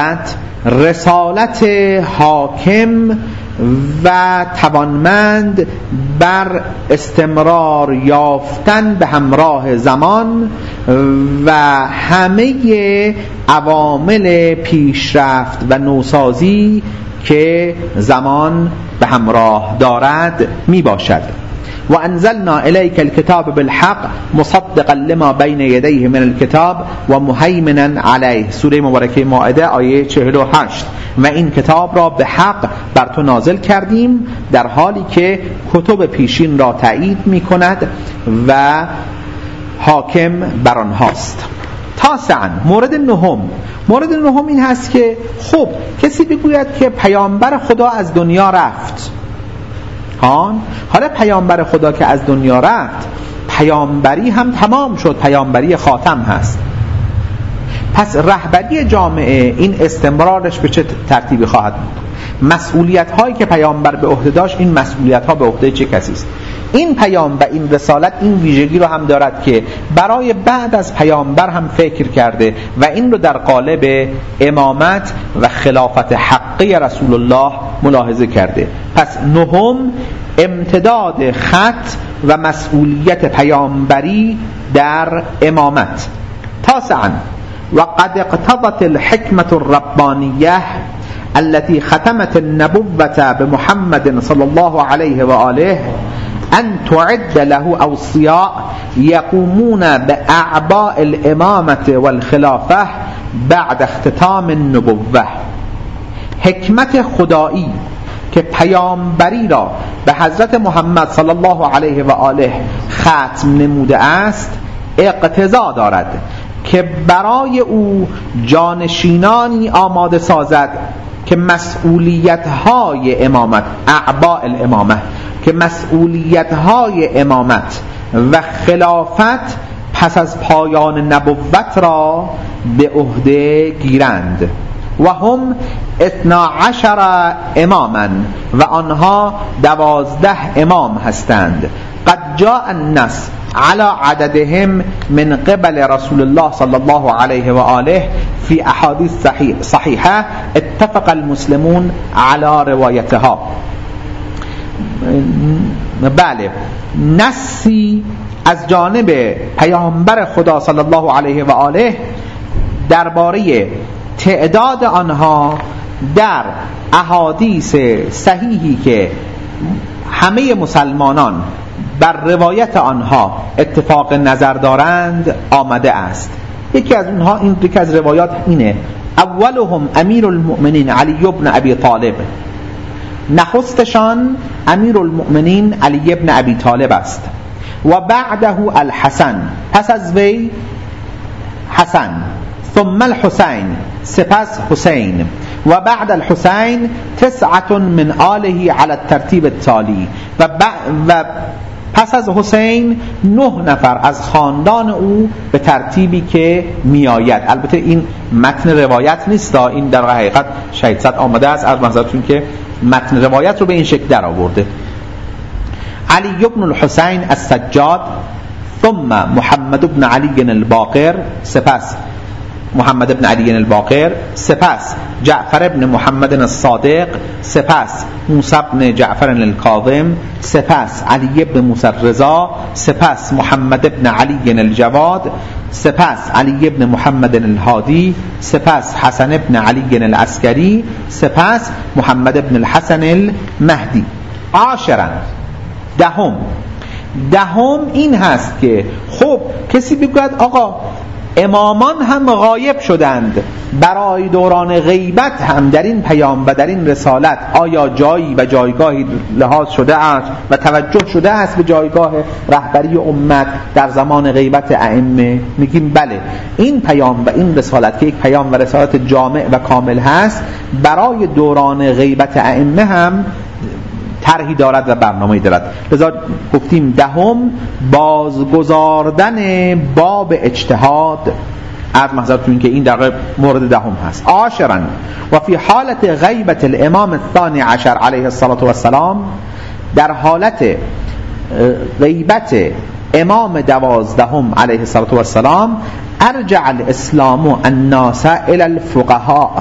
S1: رسالت حاکم و توانمند بر استمرار یافتن به همراه زمان و همه عوامل پیشرفت و نوسازی که زمان به همراه دارد می باشد. و انزلنا الیک الکتاب بالحق مصدقا لما بین یدیه من الکتاب و مهیمنا علیه. سوره مبارکه مائده آیه 48. و این کتاب را به حق بر تو نازل کردیم در حالی که کتب پیشین را تایید می کند و حاکم بر آنهاست. تاسعاً مورد نهم این هست که خب کسی بگوید که پیامبر خدا از دنیا رفت، حالا پیامبر خدا که از دنیا رفت، پیامبری هم تمام شد، پیامبری خاتم هست، پس رهبری جامعه این استمرارش به چه ترتیبی خواهد بود؟ مسئولیت هایی که پیامبر به عهده داشت، این مسئولیت ها به عهده چه کسی است؟ این پیام و این رسالت این ویژگی رو هم دارد که برای بعد از پیامبر هم فکر کرده و این رو در قالب امامت و خلافت حقی رسول الله ملاحظه کرده. پس نهم امتداد خط و مسئولیت پیامبری در امامت. تاسعاً وقد اقتضت الحكمة الربانية التي ختمت النبوة بمحمد صلى الله عليه وآله أن تعد له أوصياء يقومون بأعباء الإمامة والخلافة بعد اختتام النبوة. حکمت خدایی که پیامبری را به حضرت محمد صلی الله علیه و آله ختم نموده است اقتضا دارد که برای او جانشینانی آماده سازد که مسئولیت‌های امامت، اعباء الامامه، که مسئولیت‌های امامت و خلافت پس از پایان نبوت را به عهده گیرند. و هم 12 اماما و آنها 12 امام هستند. قد جاء النص على عددهم من قبل رسول الله صلى الله عليه وآله في احاديث صحيحة اتفق المسلمون على روایتها. بله نصی از جانب پیامبر خدا صلی الله علیه و آله درباره تعداد آنها در احادیث صحیحی که همه مسلمانان بر روایت آنها اتفاق نظر دارند آمده است. یکی از اونها این یکی از روایات اینه اولهم امیر المؤمنین علی بن ابی طالب، نخستشان امیر المؤمنین علی بن ابی طالب است، و بعده الحسن، پس از وی حسن، ثم الحسین، سپس حسین، و بعد الحسین 9 من آله على الترتیب التالی، و پس از حسین 9 نفر از خاندان او به ترتیبی که میآید. البته این متن روایت نیست، این در حقیقت شهید صد آمده است از منظرتون که متن روایت رو به این شکل در آورده. علی بن الحسین السجاد، ثم محمد بن علی الباقر، سپس محمد بن علی الباقر، سپس جعفر بن محمد الصادق، سپس موسی بن جعفر الکاظم، سپس علی بن موسی الرضا، سپس محمد بن علی الجواد، سپس علی بن محمد الهادی، سپس حسن بن علی العسکری، سپس محمد بن الحسن المهدی. عاشرا، دهم این هست که خب کسی بگوید آقا امامان هم غایب شدند، برای دوران غیبت هم در این پیام و در این رسالت آیا جایی و جایگاهی لحاظ شده است و توجه شده است به جایگاه رهبری امت در زمان غیبت ائمه؟ میگیم بله، این پیام و این رسالت که یک پیام و رسالت جامع و کامل هست برای دوران غیبت ائمه هم طرحی دارد و برنامه‌ای دارد. لذا گفتیم دهم بازگذاردن باب اجتهاد از محضرتون که این در مورد دهم هست. عاشرا، و فی حالت غیبت الامام الثانی عشر علیه الصلاة والسلام، در حالت غیبت امام 12 علیه الصلاة والسلام، ارجع الاسلام الناس الى الفقهاء،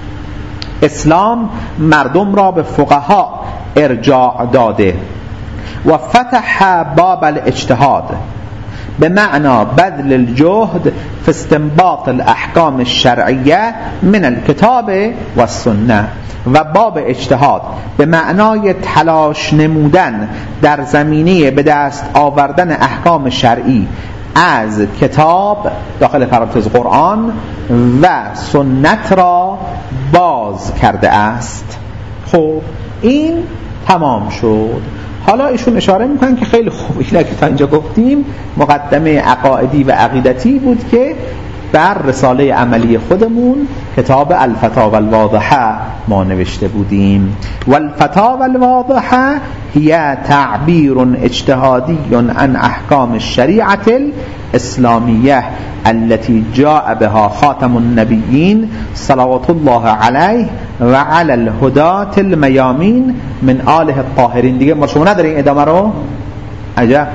S1: اسلام مردم را به فقها ارجاع داده، و فتح باب الاجتهاد به معنی بذل الجهد في استنباط الاحکام الشرعیه من الكتاب و السنه، و باب اجتهاد به معنای تلاش نمودن در زمینه به دست آوردن احکام شرعی از کتاب داخل پرانتز قرآن و سنت را باز کرده است. خب این تمام شد. حالا ایشون اشاره میکنن که خیلی خوب، اینا که تا اینجا گفتیم مقدمه عقائدی و عقیدتی بود که در رساله عملی خودمون کتاب الفتاوی الواضحه ما نوشته بودیم. والفتاوی الواضحه هي تعبیر اجتهادی عن احکام الشریعه الاسلامیه التي جاء بها خاتم النبیین صلوات الله علیه و علی الهداة المیامین من آله الطاهرین. دیگه ما شما نداریم ادامه رو؟ عجب.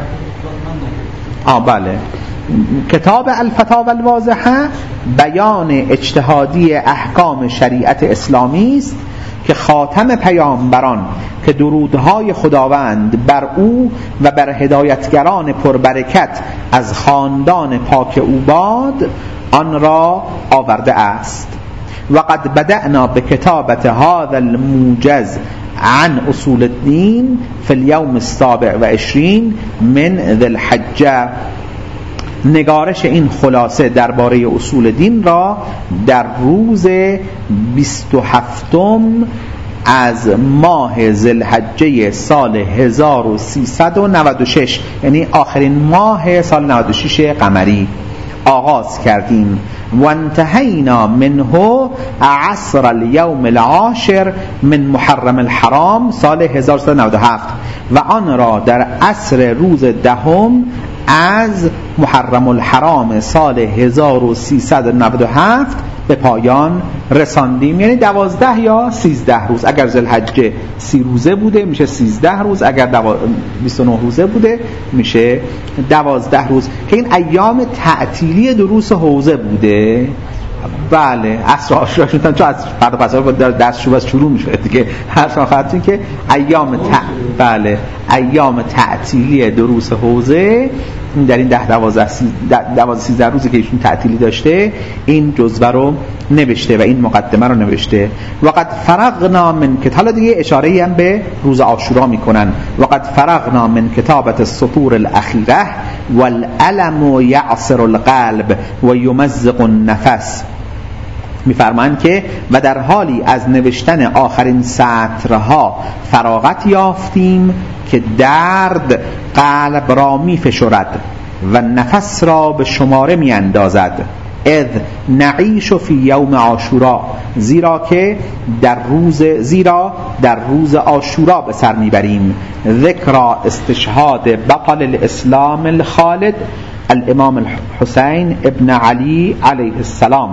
S1: بله، کتاب الفتاوی الواضحه بیان اجتهادی احکام شریعت اسلامی است که خاتم پیامبران که درودهای خداوند بر او و بر هدایتگران پربرکت از خاندان پاک او باد آن را آورده است. و قد بدأنا بکتابت هذا الموجز عن اصول الدین فی اليوم 27 من ذی الحجه. نگارش این خلاصه درباره اصول دین را در روز 27 از ماه ذوالحجه سال 1396، یعنی آخرین ماه سال 96 قمری آغاز کردیم. و انتهینا منه عصر اليوم العاشر من محرم الحرام سال 1397 و آن را در عصر روز دهم از محرم الحرام سال 1397 به پایان رساندیم. یعنی 12 یا 13 روز. اگر ذوالحجه 30 روزه بوده میشه 13 روز، اگر 29 روزه بوده میشه 12 روز، که این ایام تعطیلی دروس حوزه بوده. بله، عصر عاشورا شدن چون از فردا پسا درس شروع میشه دیگه. هر شما خاطرین که بله ایام تعطیلی دروس حوزه در این 12-13 روزی که ایشون تعطیلی داشته این جزوه رو نوشته و این مقدمه رو نوشته. وقد فرغنا من حالا دیگه اشاره هم به روز عاشورا میکنن. وقد فرغنا من کتابت السطور الاخیره والالم یعصر القلب و یمزق النفس. می‌فرمایند که و در حالی از نوشتن آخرین سطرها فراغت یافتیم که درد قلب را می‌فشرد و نفس را به شماره می‌اندازد. اذ نعیش فی یوم عاشورا، زیرا در روز عاشورا به سر میبریم. ذکر استشهاد بطل الاسلام الخالد الامام الحسین ابن علی علیه السلام،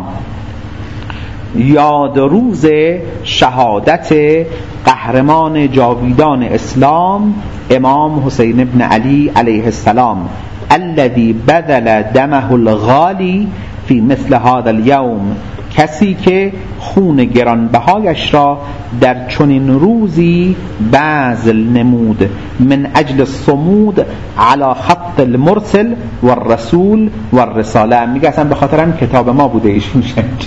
S1: یاد روز شهادت قهرمان جاویدان اسلام امام حسین ابن علی علیه السلام، الذي بذل دمه الغالی فی مثل هذا اليوم، کسی که خون گرانبهایش را در چنین روزی بذل نمود، من اجل الصمود على خط المرسل والرسول والرساله. میگه اصلا به خاطر هم کتاب ما بوده ایشون،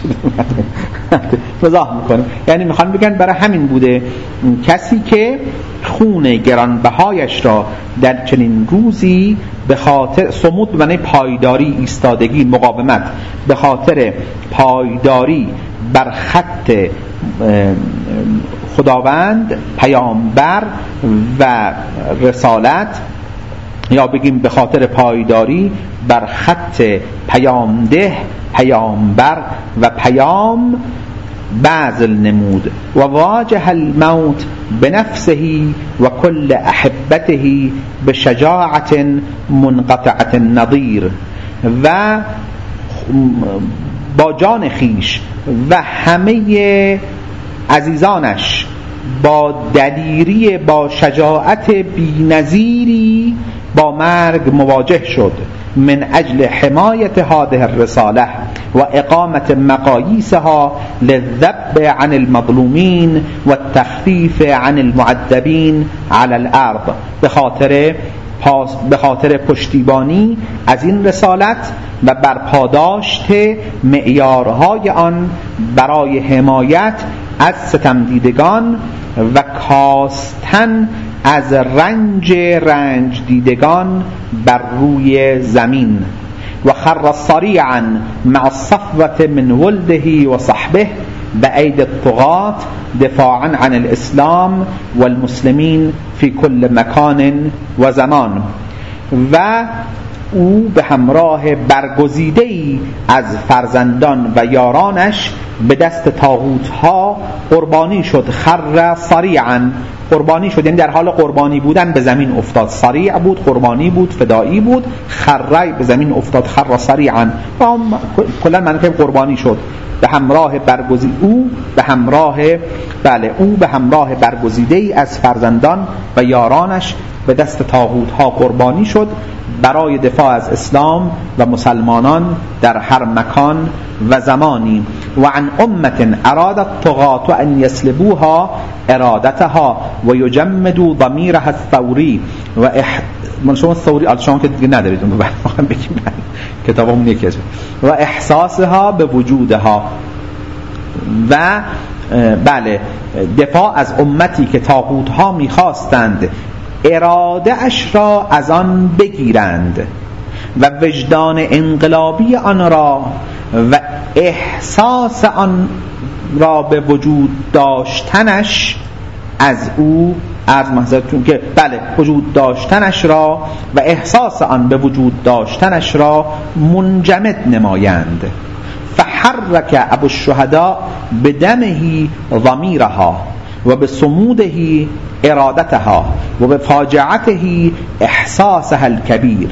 S1: مزاح میکنه، یعنی میخوان بگن برای همین بوده کسی که خون گرانبهایش را در چنین روزی به خاطر صمود به معنی پایداری، ایستادگی، مقاومت، به خاطر پایداری بر خط خداوند، پیامبر و رسالت، یا بگیم به خاطر پایداری بر خط پیامده، پیامبر و پیام بذل نمود. و واجه الموت بنفسه و کل احبته بشجاعت منقطعت النظیر، و با جان خیش و همه عزیزانش با دلیری، با شجاعت بی‌نظیری با مرگ مواجه شد، من اجل حمایت هذه الرساله و اقامت مقاییسها للذب عن المظلومین و التخفیف عن المعذبین على الارض، به خاطر پشتیبانی از این رسالت و برپاداشت معیارهای آن برای حمایت از ستمدیدگان و کاستن از رنج دیدگان بر روی زمین. و خر صریعا مع الصفوة من ولده و صحبه بأيدي الطغاة دفاعا عن الاسلام والمسلمین فی کل مکان و زمان. و او به همراه برگزیده‌ای از فرزندان و یارانش به دست طاغوت‌ها قربانی شد. خر صریعا، قربانی شد، یعنی در حال قربانی بودن به زمین افتاد. صریع بود، قربانی بود، فدایی بود. خر به زمین افتاد، خر صریعا، کلا معنی که قربانی شد. به همراه او به همراه برگزیده‌ای از فرزندان و یارانش به دست طاغوت‌ها قربانی شد برای دفاع از اسلام و مسلمانان در هر مکان و زمانی. و عن امة اراد الطغاة ان يسلبوها ارادتها و یجمدوا ضمیرها الثوری و من شما الثوری شما که دیگه ندارید اون رو بگیم، کتابمون یکی از و احساسها به وجودها. و بله، دفاع از امتی که طاغوت‌ها می‌خواستند اراده اش را از آن بگیرند و وجدان انقلابی آن را و احساس آن را به وجود داشتنش از او، از محضرتون که بله، وجود داشتنش را و احساس آن به وجود داشتنش را منجمد نمایند. فحرک ابو الشهداء بدمه ضمیرها و به صموده ارادتها و به فاجعته احساسها الکبیر.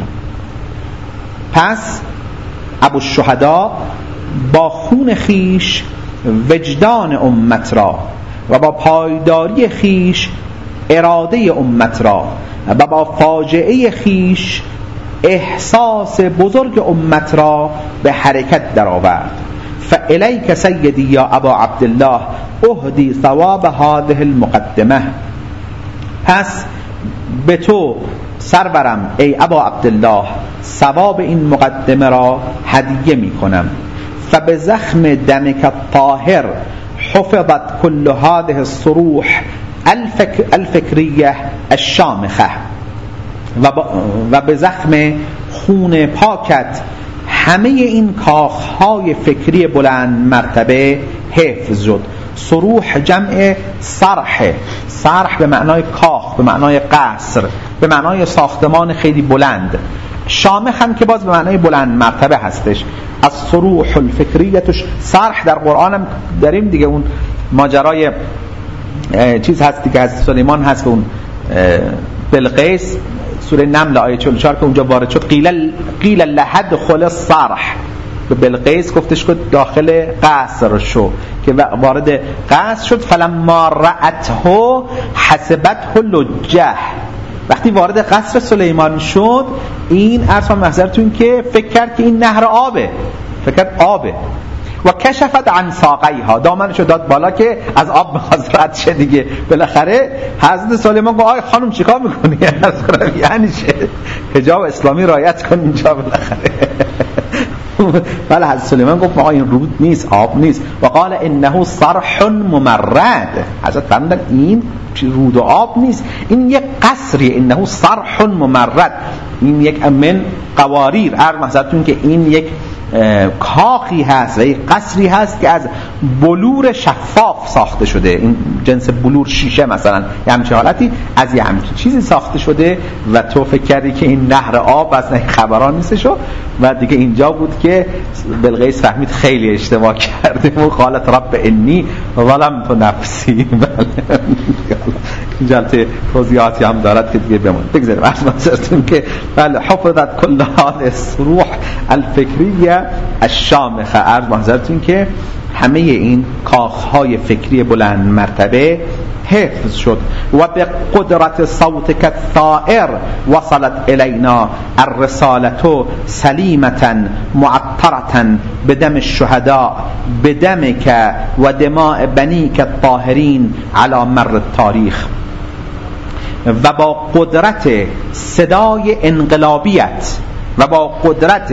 S1: پس ابو الشهداء با خون خیش وجدان امت را و با پایداری خیش اراده امت را و با فاجعه خیش احساس بزرگ امت را به حرکت درآورد. فالیک سیدی یا ابا عبدالله اهدی ثواب هذه المقدمه، پس به تو سرورم ای ابا عبدالله ثواب این مقدمه را هدیه می کنم. فبزخم دمک الطاهر حفظت كل هذه الصروح الفکریه الشامخه، و به زخم خون پاکت همه این کاخهای فکری بلند مرتبه حفظ شد. صروح جمع صرح، صرح به معنای کاخ، به معنای قصر، به معنای ساختمان خیلی بلند. شامخ هم که باز به معنای بلند مرتبه هستش. از صروح الفکریتش صرح در قرآن هم داریم دیگه. اون ماجرای چیز هست دیگه از سلیمان هست که اون بلقیس سوره نمل آیه 44 که اونجا وارد شد قیل لحد خل صرح، به بلقیس گفتش که داخل قصر شو، که وارد قصر شد. فلما رأته حسبته لجه، وقتی وارد قصر سلیمان شد این ارسا محضرتون که فکر کرد که این نهر آبه، فکر کرد آبه. و کشفت عن ساقیها، دامنشو داد بالا که از آب می‌خواست رد شه دیگه. بالاخره حضرت سلیمان گفت آی خانم چیکار می‌کنی؟ یعنی چه؟ حجاب اسلامی رعایت کن اینجا بالاخره. بله حضرت سلیمان گفت ما این رود نیست، آب نیست. و قال انه صرح ممرد، حضرت فرمودن این رود و آب نیست، این یک قصری. انه صرح ممرد، این یک من قواریر. عرض حضرتون که این یک کاخی هست و یک قصری هست که از بلور شفاف ساخته شده. این جنس بلور شیشه مثلا یه همچه حالتی از یه همچه چیزی ساخته شده و تو فکر کردی که این نهر آب اصلا خبران نیستش. و دیگه اینجا بود که بلقیس فهمید خیلی اشتباه کرده و قالت رب انی ظلمت نفسی. اینجا توضیحاتی هم دارد که دیگه بمون بگذاریم. اصلا که بله حفظت کل هذه الصروح الفکریه الشامخه. عرض محضرتون که همه این کاخهای فکری بلند مرتبه حفظ شد. و به قدرت صوتک الثائر وصلت الینا الرسالة سلیمة معطرة بدم الشهداء بدمک و دماء بنیک الطاهرین على مر التاریخ. و با قدرت صدای انقلابیت و با قدرت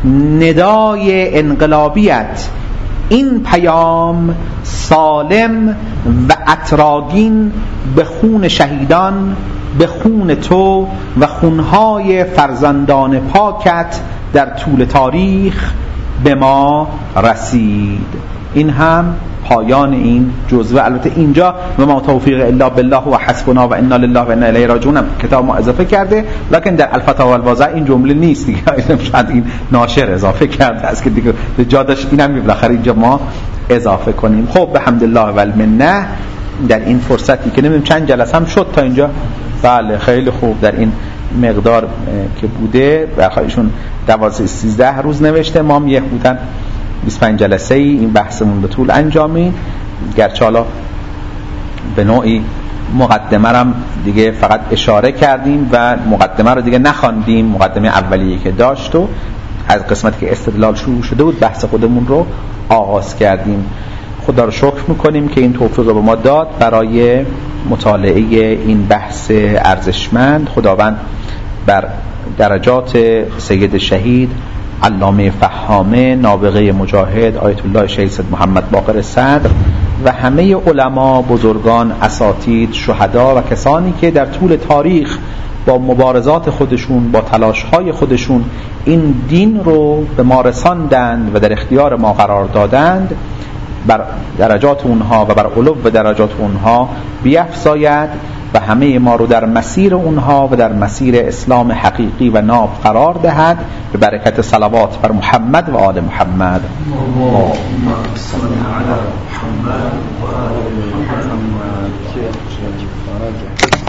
S1: ندای انقلابیت این پیام سالم و عطرآگین به خون شهیدان، به خون تو و خونهای فرزندان پاکت در طول تاریخ به ما رسید. این هم پایان این جزوه. البته اینجا و ما توفیق الا بالله و حسبنا و انا لله و انا الیه راجعون کتاب ما اضافه کرده، لکن در الفتاوی الواضح این جمله نیست دیگه. شاید این ناشر اضافه کرده است که دیگه جا داشت اینم بالاخره اینجا ما اضافه کنیم. خب بحمدالله و المنه در این فرصتی که نمیدونم چند جلسه هم شد تا اینجا. بله خیلی خوب در این مقدار که بوده بخاطرشون 12-13 روز نوشته. ما هم یه بودن 25 جلسه ای این بحثمون به طول انجامید. گرچه حالا به نوعی مقدمه هم دیگه فقط اشاره کردیم و مقدمه رو دیگه نخواندیم. مقدمه اولیه که داشت و از قسمتی که استدلال شروع شده بود بحث خودمون رو آغاز کردیم. خدا رو شکر میکنیم که این توفیق رو به ما داد برای مطالعه این بحث ارزشمند. خداوند بر درجات سید شهید علامه فهامه، نابغه مجاهد آیت الله شهید محمد باقر صدر و همه علما، بزرگان، اساتید، شهدا و کسانی که در طول تاریخ با مبارزات خودشون، با تلاش‌های خودشون این دین رو به ما رساندند و در اختیار ما قرار دادند، بر درجات اونها و بر علو درجات اونها بیفزاید و همه ما رو در مسیر اونها و در مسیر اسلام حقیقی و ناب قرار دهد به برکت صلوات بر محمد و آل محمد.
S2: اللهم صل علی محمد و آل محمد.